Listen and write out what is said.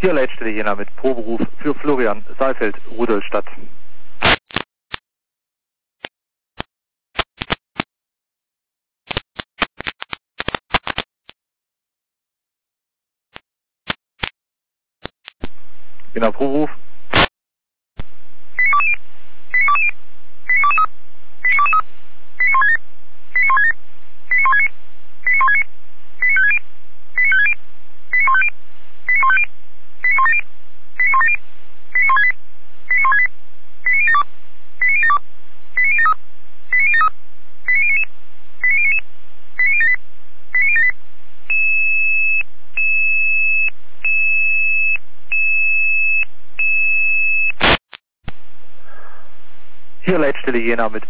Hier Leitstelle Jena mit Proberuf für Florian Saalfeld, Rudolstadt. Jena Proberuf. Hier Leitstelle Jena mit